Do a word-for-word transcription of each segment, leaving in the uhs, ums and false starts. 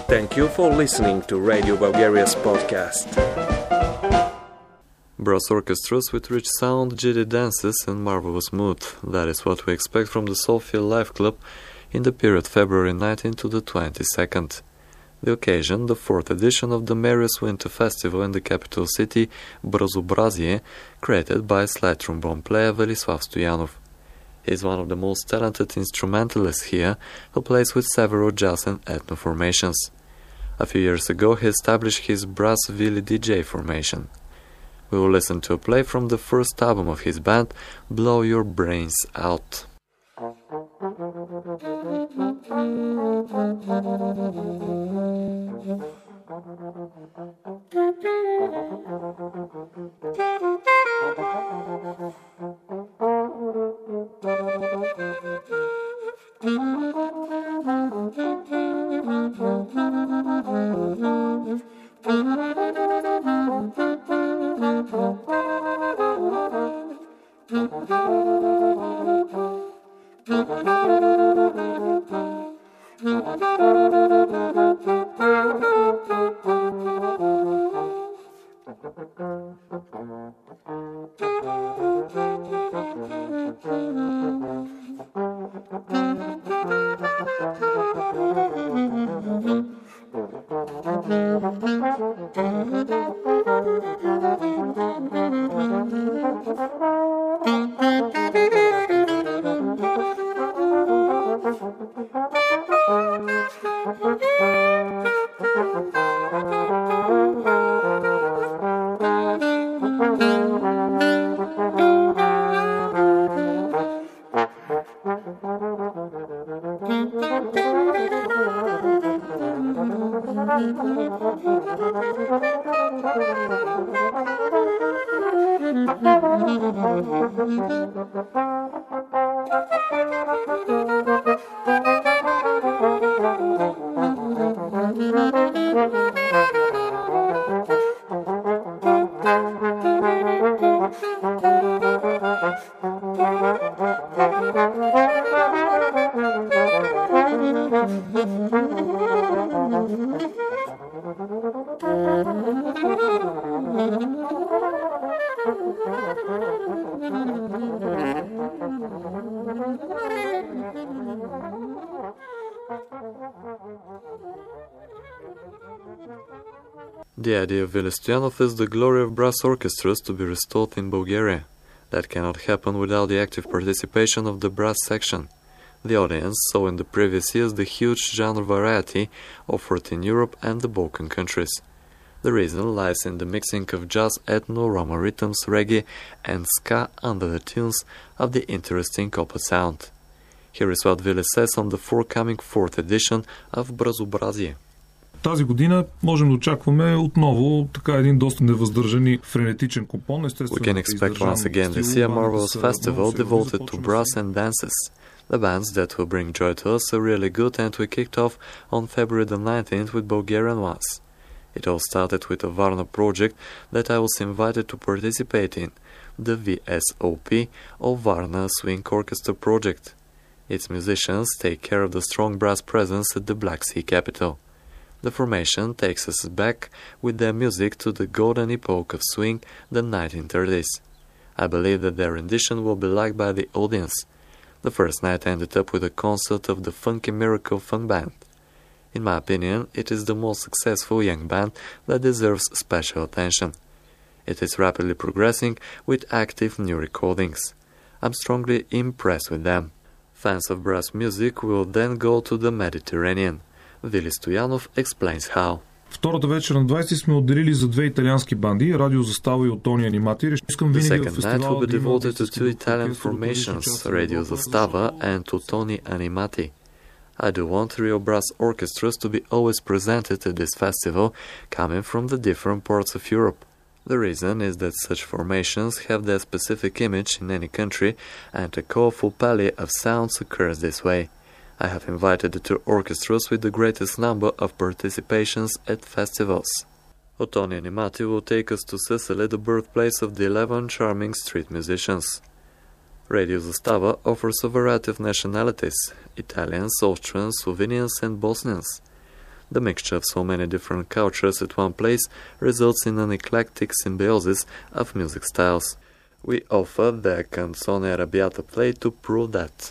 Thank you for listening to Radio Bulgaria's podcast. Brass orchestras with rich sound, jitty dances and marvelous mood. That is what we expect from the Sofia Life Club in the period February nineteenth to the twenty-second. The occasion, the fourth edition of the Marius Winter Festival in the capital city, Brazobrazie, created by slide trombone player Velislav Stoyanov. He is one of the most talented instrumentalists here, who plays with several jazz and ethno formations. A few years ago he established his Brass Vili D J formation. We will listen to a play from the first album of his band, Blow Your Brains Out. The idea of Vili Stoyanov is the glory of brass orchestras to be restored in Bulgaria. That cannot happen without the active participation of the brass section. The audience saw in the previous years the huge genre variety offered in Europe and the Balkan countries. The reason lies in the mixing of jazz, ethno, Roma rhythms, reggae and ska under the tunes of the interesting copper sound. Here is what Vili says on the forthcoming fourth edition of Brazobrazie. Тази година можем да очакваме отново така един доста невъздържан и френетичен компон. We can expect once again this year a marvelous festival devoted to brass and dances. The bands that will bring joy to us are really good, and we kicked off on February the nineteenth with Bulgarian ones. It all started with a Varna project that I was invited to participate in, the V S O P, or Varna Swing Orchestra Project. Its musicians take care of the strong brass presence at the Black Sea capital. The formation takes us back with their music to the golden epoch of swing, the nineteen thirties. I believe that their rendition will be liked by the audience. The first night ended up with a concert of the Funky Miracle Funk Band. In my opinion, it is the most successful young band that deserves special attention. It is rapidly progressing with active new recordings. I'm strongly impressed with them. Fans of brass music will then go to the Mediterranean. Vili Stoyanov explains how. Втората вечер на двайсети сме отделили за две италиански банди, Радио Застава и Отони Анимати. The second night will be devoted to two Italian formations, Radio Zastava and Ottoni Animati. I do want real brass orchestras to be always presented at this festival, coming from the different parts of Europe. The reason is that such formations have their specific image in any country, and a colorful palette of sounds occurs this way. I have invited the two orchestras with the greatest number of participations at festivals. Ottoni Animati will take us to Sicily, the birthplace of the eleven charming street musicians. Radio Zastava offers a variety of nationalities: Italians, Austrians, Slovenians and Bosnians. The mixture of so many different cultures at one place results in an eclectic symbiosis of music styles. We offer the Canzone Arrabbiata play to prove that.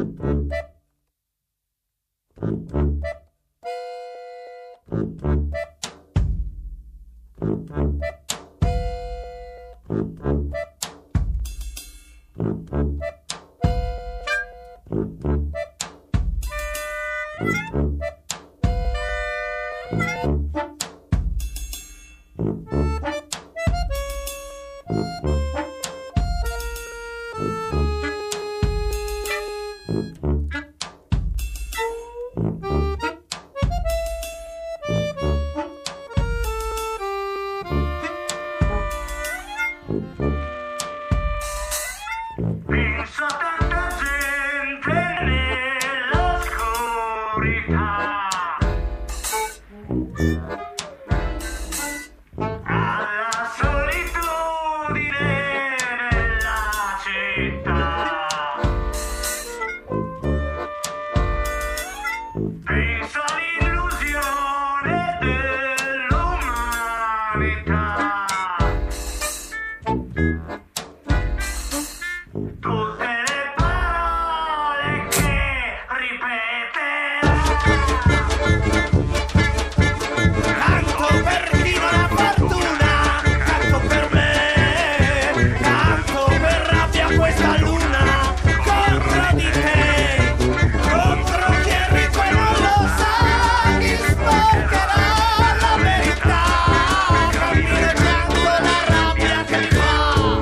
Pensa tanta gente nell'oscurità, alla solitudine della città. Pensa all'illusione dell'umanità. Tutte le parole che ripete. Canto per chi non ha fortuna, canto per me, canto per rabbia questa luna, contro di te, contro chi è ricco e non lo sa, chi sporcherà la verità, cammino e canto la rabbia che mi fa.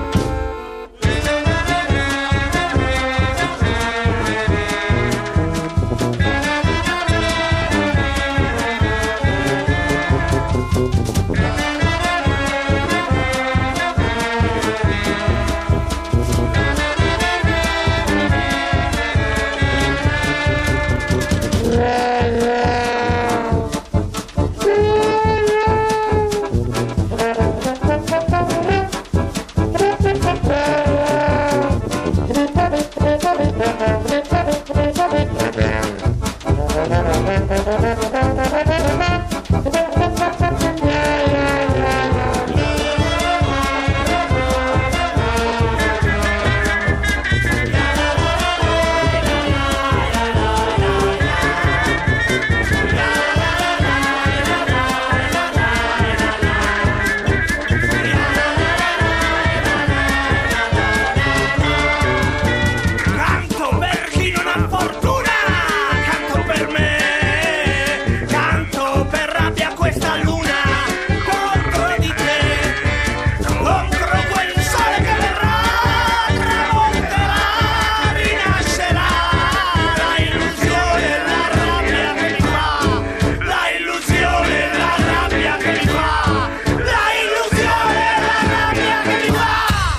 Canto per chi non ha fortuna, canto per me, canto per rabbia questa luna, contro di te, contro quel sole che verrà, tramonterà, rinascerà, la illusione e la rabbia che mi fa, la illusione e la rabbia che mi fa, la illusione e la rabbia che mi fa.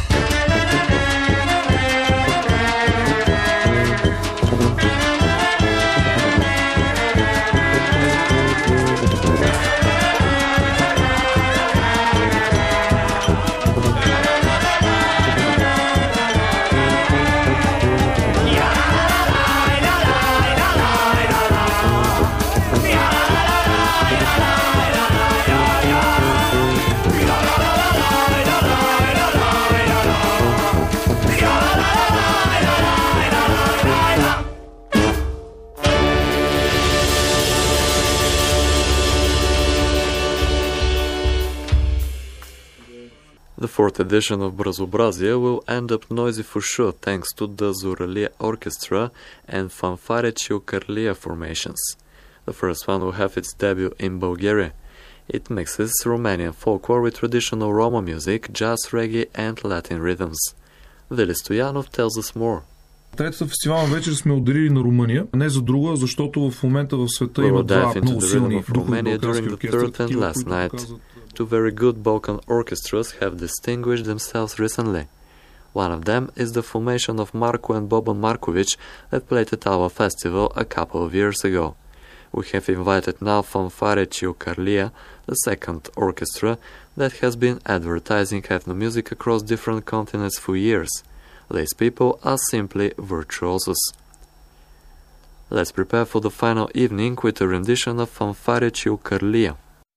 The fourth edition of Brazobrazia will end up noisy for sure thanks to the Zuralia Orchestra and Fanfare Ciocărlia formations. The first one will have its debut in Bulgaria. It mixes Romanian folklore with traditional Roma music, jazz, reggae and Latin rhythms. Vili Stoyanov tells us more. Третата фестивална вечер сме отделили на Румъния, не за друга, защото в момента в света има два много силни духови балкански оркестри. Two very good Balkan orchestras have distinguished themselves recently. One of them is the formation of Marko and Boban Markovic that played at our festival a couple of years ago. We have invited now Fanfare Ciocărlia, the second orchestra that has been advertising ethno-music across different continents for years. These people are simply virtuosos. Let's prepare for the final evening with a rendition of Fanfare Ciucărlia.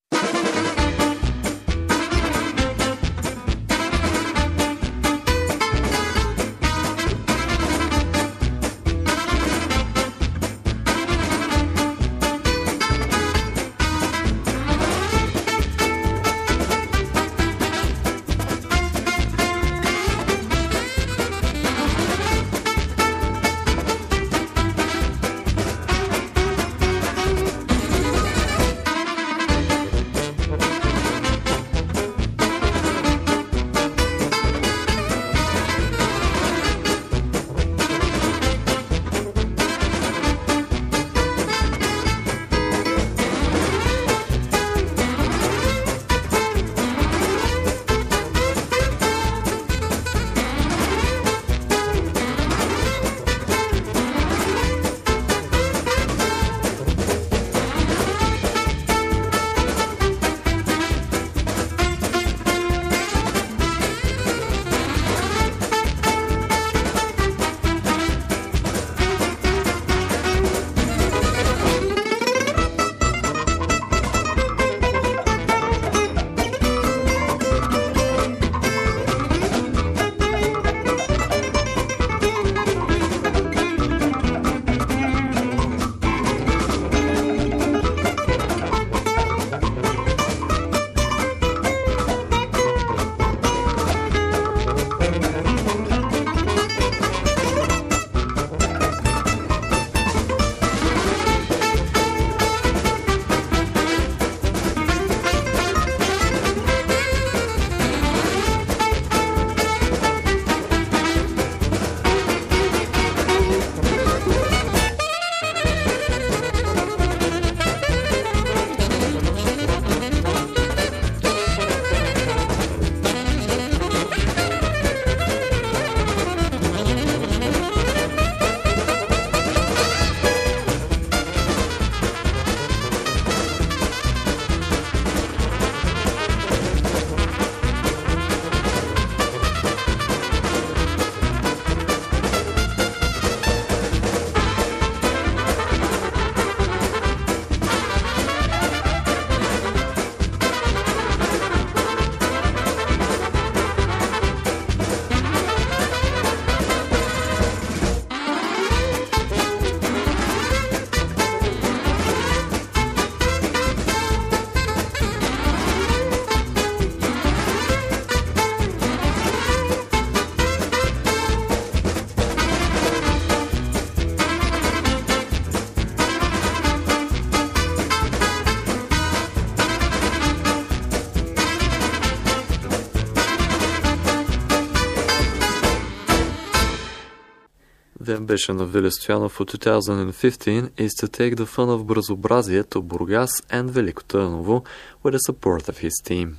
The ambition of Vili Stoyanov for two thousand fifteen is to take the fun of Brzoobrazие to Burgas and Veliko Tърново with the support of his team.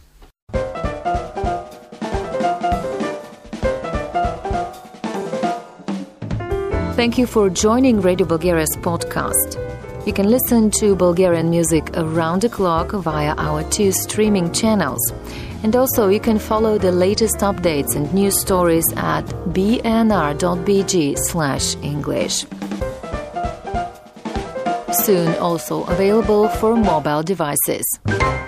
Thank you for joining Radio Bulgaria's podcast. You can listen to Bulgarian music around the clock via our two streaming channels. And also you can follow the latest updates and news stories at b n r dot b g slash English. Soon also available for mobile devices.